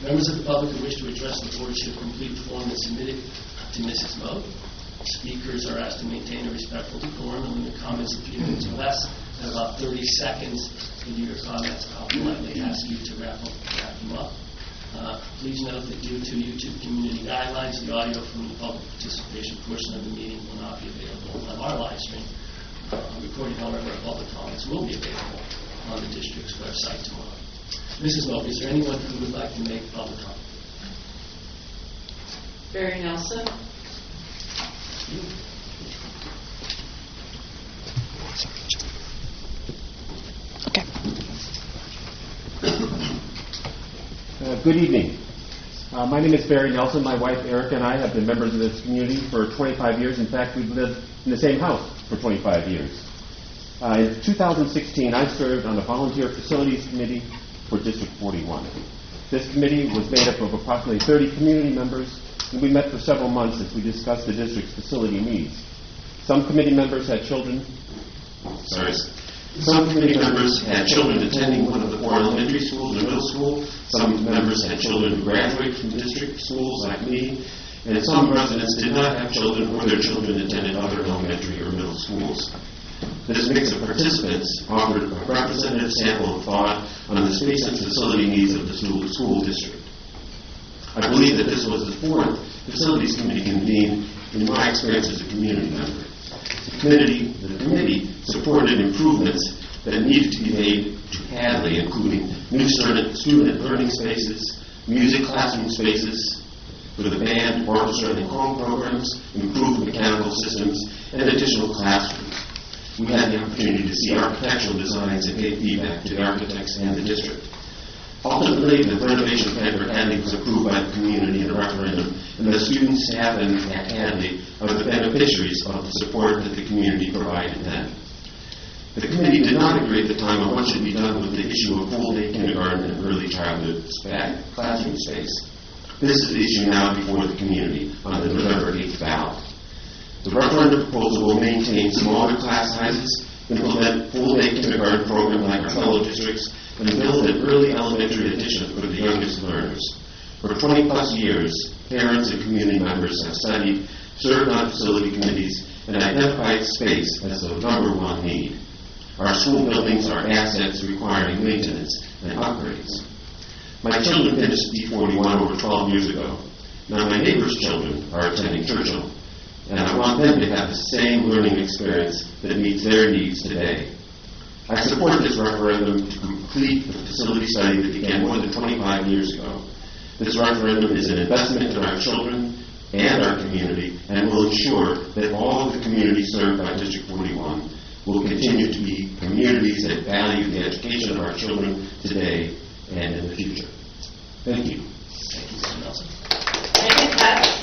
Members of the public who wish to address the board should complete the form and submit it to Mrs. Moe. Speakers are asked to maintain a respectful decorum and limit comments a few minutes or less. At about 30 seconds into your comments, I'll politely ask you to wrap them up. Please note that due to YouTube community guidelines, the audio from the public participation portion of the meeting will not be available on our live stream. Recording, however, of public comments will be available on the district's website tomorrow. Mrs. Moe, is there anyone who would like to make public comment? Barry Nelson. Okay. Good evening. My name is Barry Nelson. My wife Erica and I have been members of this community for 25 years. In fact, we've lived in the same house for 25 years. In 2016, I served on the Volunteer Facilities Committee for District 41. This committee was made up of approximately 30 community members, and we met for several months as we discussed the district's facility needs. Some committee members had children. Some committee members had children attending one of the 4 elementary schools or middle school. Some members had children who graduated from district schools like me. And some residents did not have children or their children attended other elementary or middle schools. This mix of participants offered a representative sample of thought on the space and facility needs of the school district. I believe that this was the 4th Facilities Committee convened in my experience as a community member. The committee supported improvements that needed to be made to Hadley, including new student learning spaces, music classroom spaces for the band, orchestra, and choral programs, improved mechanical systems, and additional classrooms. We had the opportunity to see architectural designs and gave feedback to the architects and the district. Ultimately, the renovation plan for Hadley was approved by the community in a referendum, and the students, staff, and at Hadley are the beneficiaries of the support that the community provided then. The committee did not agree at the time on what should be done with the issue of full-day kindergarten and early childhood classroom space. This is the issue now before the community on the November 8th ballot. The referendum proposal will maintain smaller class sizes, implement full-day kindergarten program like our fellow districts, and build an early elementary addition for the youngest learners. For 20-plus years, parents and community members have studied, served on facility committees, and identified space as the number 1 need. Our school buildings are assets requiring maintenance and upgrades. My children finished D41 over 12 years ago. Now my neighbors' children are attending Churchill, and I want them to have the same learning experience that meets their needs today. I support this referendum to complete the facility study that began more than 25 years ago. This referendum is an investment in our children and our community and will ensure that all of the communities served by District 41 will continue to be communities that value the education of our children today and in the future. Thank you. Thank you, Mr. Nelson. Thank you, Pat.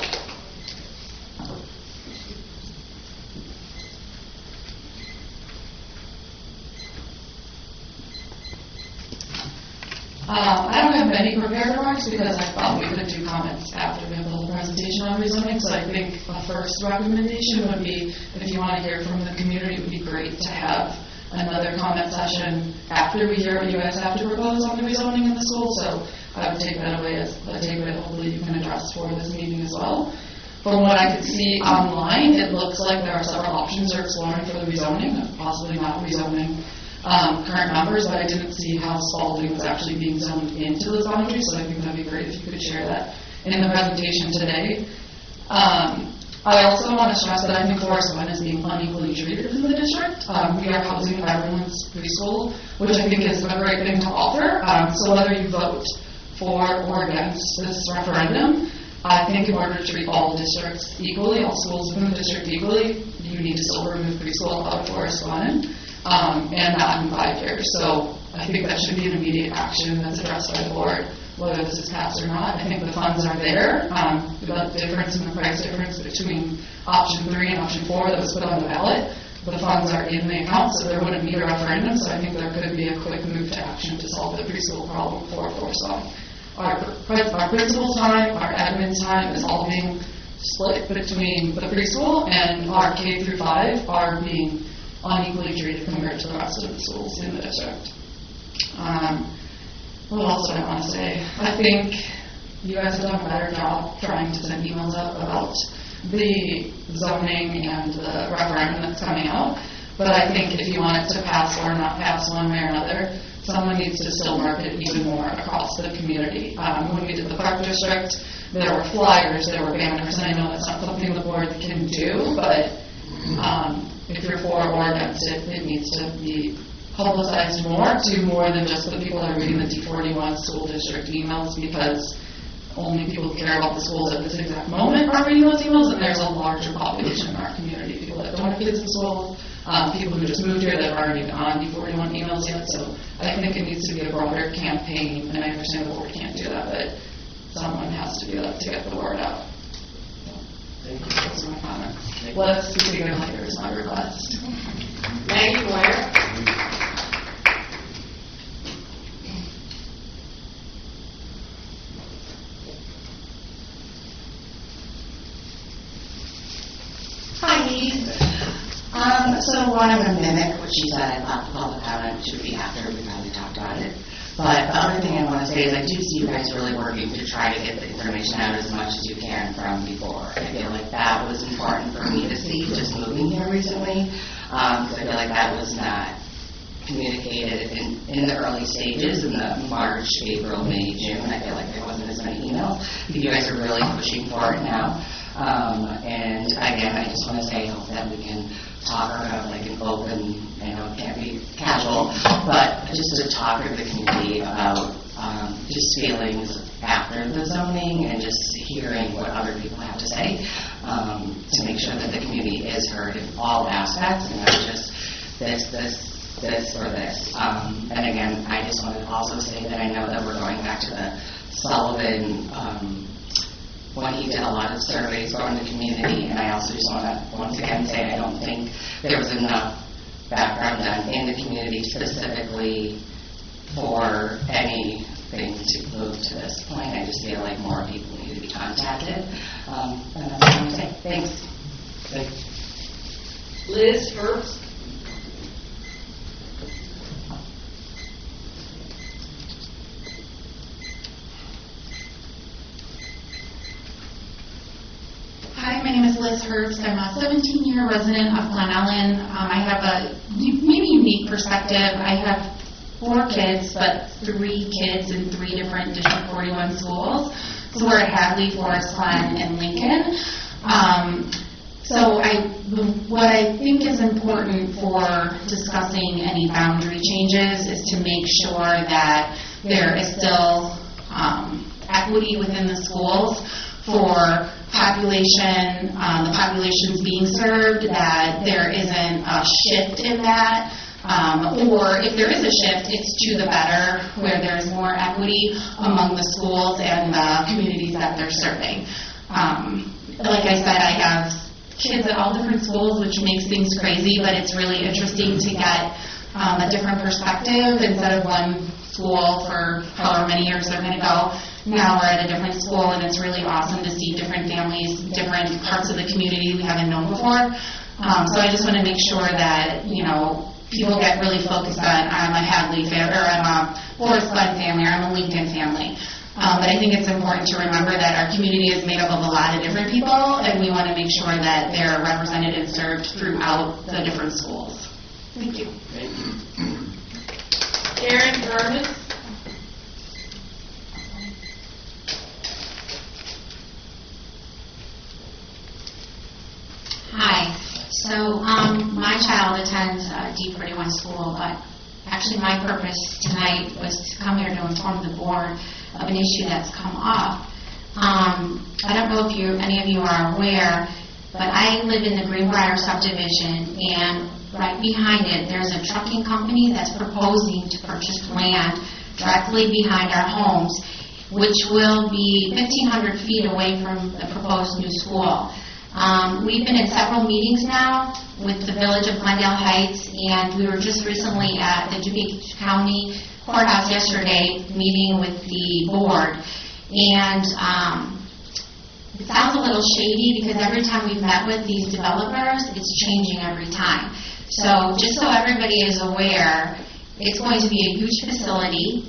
I don't have many prepared remarks because I thought we could do comments after we have the whole presentation on rezoning. So I think a first recommendation would be, if you want to hear from the community, it would be great to have another comment session after we hear what you guys have to propose on the rezoning in the school. So I would take that away as a takeaway that hopefully you can address for this meeting as well. From what I could see online, it looks like there are several options they're exploring for the rezoning, possibly not rezoning current members, but I didn't see how Spalding was actually being zoned into those boundaries, so I think that would be great if you could share that in the presentation today. I also want to stress that I think Forest Glen is being unequally treated in the district. We are housing everyone's preschool, which I think is a great thing to offer. So whether you vote for or against this referendum, I think in order to treat all districts equally, all schools within the district equally, you need to still remove preschool out of Forest Glen. And not in 5 years. So I think that should be an immediate action that's addressed by the board, whether this is passed or not. I think the funds are there. The difference in the price difference between option 3 and option 4 that was put on the ballot, the funds are in the account, so there wouldn't need a referendum. So I think there could be a quick move to action to solve the preschool problem for Forest Glen. Our principal time, our admin time is all being split between the preschool, and our K through 5 are being unequally treated compared to the rest of the schools in the district. what else do I want to say? I think you guys have done a better job trying to send emails out about the zoning and the referendum that's coming out. But I think if you want it to pass or not pass one way or another, someone needs to still market it even more across the community. When we did the park district, there were flyers, there were banners, and I know that's not something the board can do, but if you're for or against it, it needs to be publicized more than just the people that are reading the D41 school district emails, because only people who care about the schools at this exact moment are reading those emails, and there's a larger population in our community, people that don't have kids in school, people who just moved here that aren't even on D41 emails yet. So I think it needs to be a broader campaign, and I understand the board can't do that, but someone has to do that to get the word out. Thank you. That's my comment. Let's be together later is my request. Maggie Moyer. Hi. So one, I'm going to mimic what she said. I thought the public comment should be after we finally talked about it. But the other thing I want to say is I do see you guys really working to try to get the information out as much as you can from before. I feel like that was important for me to see just moving here recently, because I feel like that was not communicated in the early stages, in the March, April, May, June. I feel like there wasn't as many emails. You guys are really pushing for it now. And again, I just want to say, I hope that we can talk about like an open, I know it can't be casual, but just to talk with the community about just feelings after the zoning and just hearing what other people have to say, to make sure that the community is heard in all aspects and not just this or this. And again, I just want to also say that I know that we're going back to the Sullivan, when he did a lot of surveys going to the community, and I also just want to once again say I don't think there was enough background done in the community specifically for anything to move to this point. I just feel like more people need to be contacted. And that's what I'm going to say. Thanks. Thanks. Liz Herbst. Hi, my name is Liz Herbst. I'm a 17-year resident of Glen Ellen. I have a maybe unique perspective. I have 4 kids, but 3 kids in 3 different District 41 schools. So we're at Hadley, Forest Glen, and Lincoln. So what I think is important for discussing any boundary changes is to make sure that there is still equity within the schools for population, the populations being served, that there isn't a shift in that, or if there is a shift, it's to the better, where there's more equity among the schools and the communities that they're serving. Like I said, I have kids at all different schools, which makes things crazy, but it's really interesting to get a different perspective instead of one school for however many years they're going to go. Now we're at a different school, and it's really awesome to see different families, different parts of the community we haven't known before. So I just want to make sure that, people get really focused on, I'm a Hadley family, or I'm a Forest Glen family, or I'm a Lincoln family. But I think it's important to remember that our community is made up of a lot of different people, and we want to make sure that they're represented and served throughout the different schools. Thank you. Thank you. Karen Vernon. Hi. So my child attends D41 school, but actually my purpose tonight was to come here to inform the board of an issue that's come up. I don't know if any of you are aware, but I live in the Greenbrier subdivision, and right behind it there's a trucking company that's proposing to purchase land directly behind our homes, which will be 1,500 feet away from the proposed new school. We've been in several meetings now with the Village of Glendale Heights, and we were just recently at the DuPage County Courthouse yesterday meeting with the board. And it sounds a little shady because every time we've met with these developers, it's changing every time. So just so everybody is aware, it's going to be a huge facility.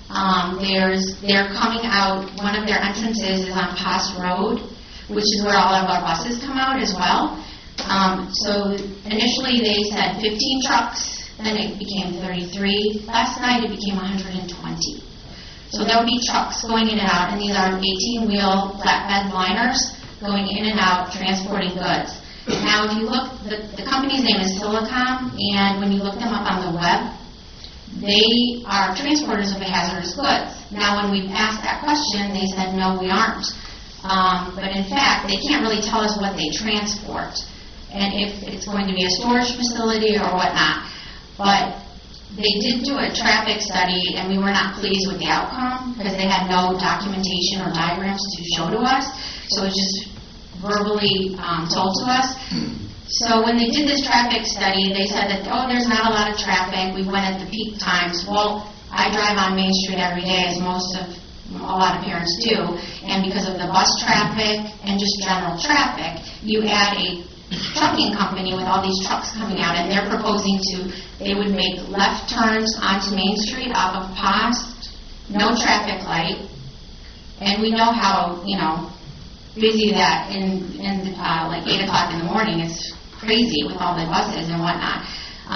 They're coming out, one of their entrances is on Post Road, which is where all of our buses come out as well. So initially they said 15 trucks, then it became 33. Last night it became 120. So there will be trucks going in and out, and these are 18-wheel flatbed liners going in and out, transporting goods. Now, if you look, the company's name is Silicom, and when you look them up on the web, they are transporters of hazardous goods. Now, when we asked that question, they said, no, we aren't. But in fact, they can't really tell us what they transport, and if it's going to be a storage facility or whatnot. But they did do a traffic study, and we were not pleased with the outcome because they had no documentation or diagrams to show to us. So it was just verbally told to us. So when they did this traffic study, they said that, oh, there's not a lot of traffic. We went at the peak times. Well, I drive on Main Street every day, as a lot of parents do, and because of the bus traffic and just general traffic, you add a trucking company with all these trucks coming out, and they're proposing they would make left turns onto Main Street off of Post, no traffic light, and we know how, busy that in like 8 o'clock in the morning is crazy with all the buses and whatnot.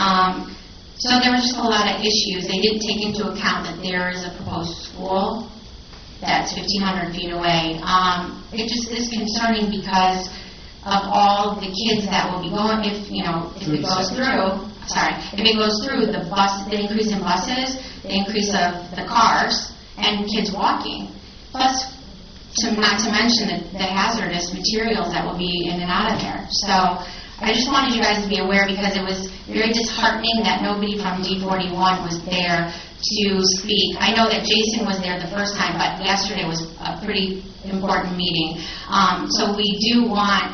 So there was just a lot of issues. They didn't take into account that there is a proposed school that's 1,500 feet away. It just is concerning because of all the kids that will be going, if it goes through, the increase in buses, the increase of the cars, and kids walking. Plus, not to mention the hazardous materials that will be in and out of there. So I just wanted you guys to be aware because it was very disheartening that nobody from D41 was there to speak. I know that Jason was there the first time, but yesterday was a pretty important meeting. So we do want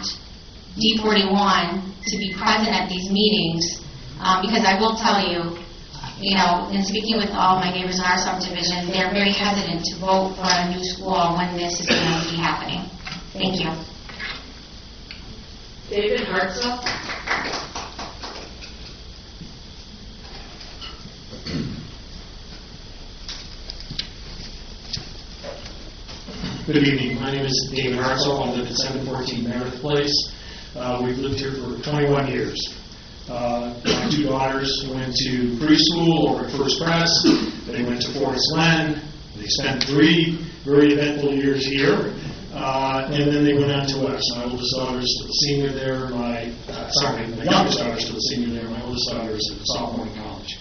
D41 to be present at these meetings because I will tell you, in speaking with all my neighbors in our subdivision, they're very hesitant to vote for a new school when this is going to be happening. Thank you. David Hartzell. Good evening. My name is David Hartzell. I live at 714 Meredith Place. We've lived here for 21 years. My 2 daughters went to preschool over at First Press. They went to Forest Glen. They spent 3 very eventful years here. And then they went on to us. My oldest daughter's still a senior there. My youngest daughter's still a senior there. My oldest daughter's a sophomore in college.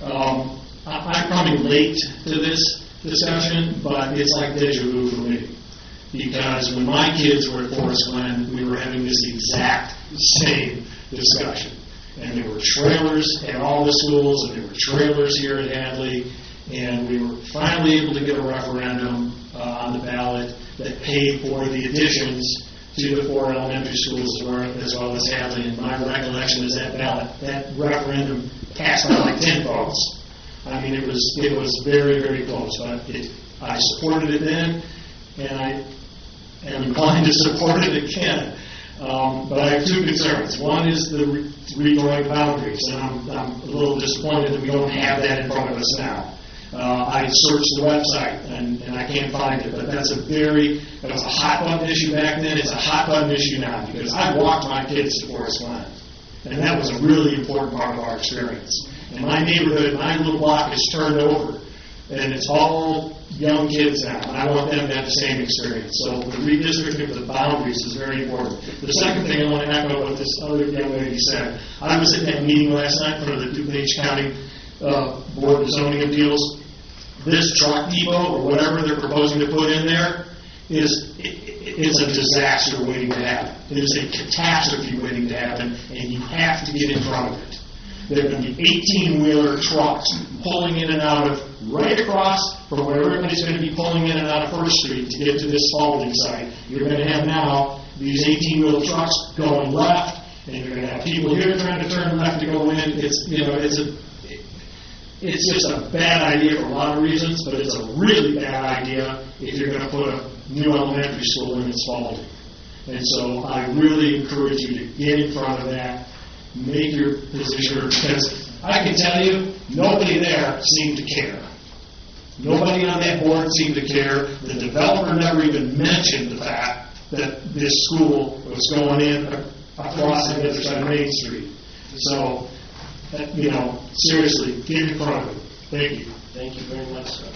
I'm probably late to this discussion, but it's like deja vu for me. Because when my kids were at Forest Glen, we were having this exact same discussion. And there were trailers at all the schools, and there were trailers here at Hadley, and we were finally able to get a referendum on the ballot that paid for the additions to the 4 elementary schools as well as Hadley. And my recollection is that referendum passed by like 10 votes. I mean, it was very, very close. But I supported it then, and I am inclined to support it again. But I have 2 concerns. One is the redrawing boundaries, and I'm a little disappointed that we don't have that in front of us now. I searched the website, and I can't find it, but that was a hot-button issue back then. It's a hot-button issue now, because I walked my kids to Forest Glen, and that was a really important part of our experience. And my neighborhood, my little block is turned over, and it's all young kids now, and I want them to have the same experience. So the redistricting of the boundaries is very important. The second thing I want to echo what this other young lady said. I was at that meeting last night for the DuPage County Board of Zoning Appeals. This truck depot, or whatever they're proposing to put in there, is a disaster waiting to happen. It is a catastrophe waiting to happen, and you have to get in front of it. There are going to be 18-wheeler trucks pulling in and out of right across from where everybody's going to be pulling in and out of First Street to get to this Spalding site. You're going to have now these 18-wheeler trucks going left, and you're going to have people here trying to turn left to go in. It's just a bad idea for a lot of reasons, but it's a really bad idea if you're going to put a new elementary school in Spalding. And so I really encourage you to get in front of that. Make your position, because I can tell you, nobody there seemed to care. Nobody on that board seemed to care. The developer never even mentioned the fact that this school was going in across the other side of Main Street. So, seriously, get in front of it. Thank you. Thank you very much, sir.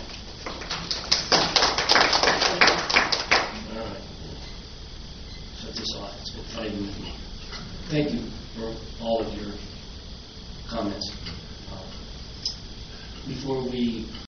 All right. Shut this off. It's been fighting with me. Thank you for all of your comments. Before we